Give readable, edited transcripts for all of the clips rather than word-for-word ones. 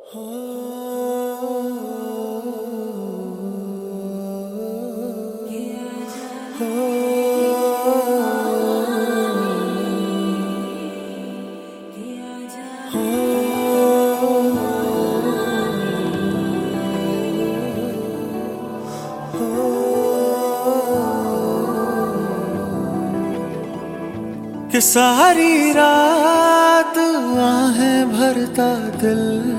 कि सारी रात आहें भरता दिल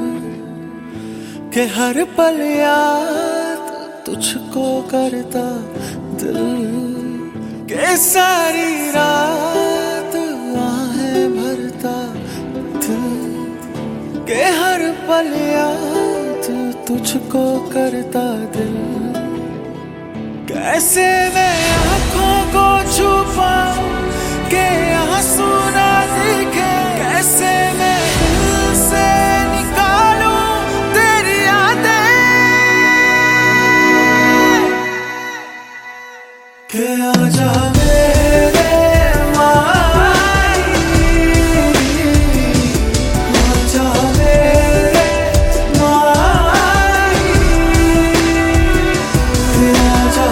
के हर पल याद तुझको करता दिल के सारी रात आहें भरता दिल के हर पल याद तुझको करता दिल। कैसे मैं आँखों को छुपाऊं के आंसू ना दिखे, कैसे मैं दिल से निकालूं तेरी यादें के आजा मेरे माई, आजा मेरे माई, के आजा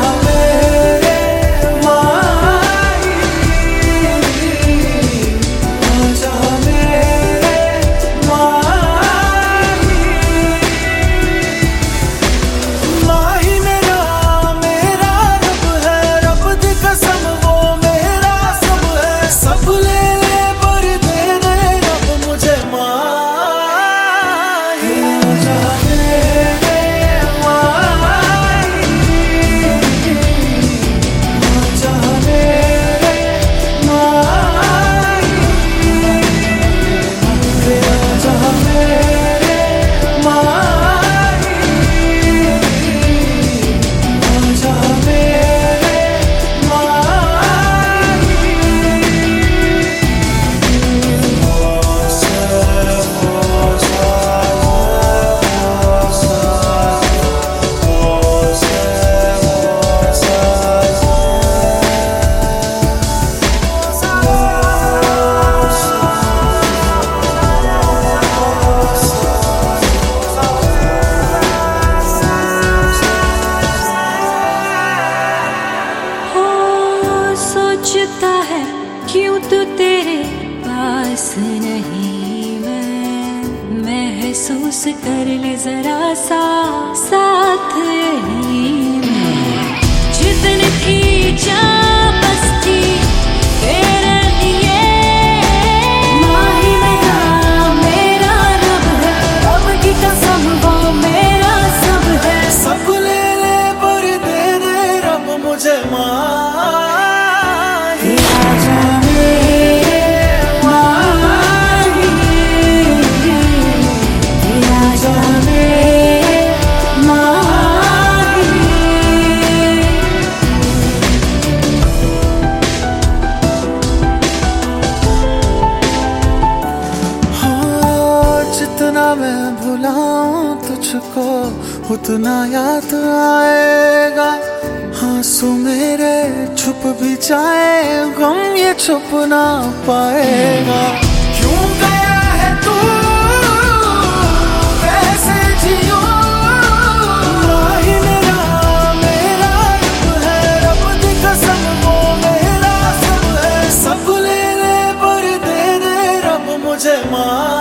क्यों तू तेरे पास नहीं, मैं महसूस कर ले जरा सा साथ यही मैं, जितनी थी जा बस थी तेरे लिए, माही मेरा रब है, रब की कसम वो मेरा सब है, सब ले ले पर दे दे रब मुझे जितना मैं भुलाऊं तुझको उतना याद आएगा, आंसू मेरे छुप भी जाए गम ये छुप ना पाएगा। क्यों गया है तू कैसे जियो, माही मेरा रब है, रब दी कसम वो मेरा सब है, सब ले ले पर दे दे रब मुझे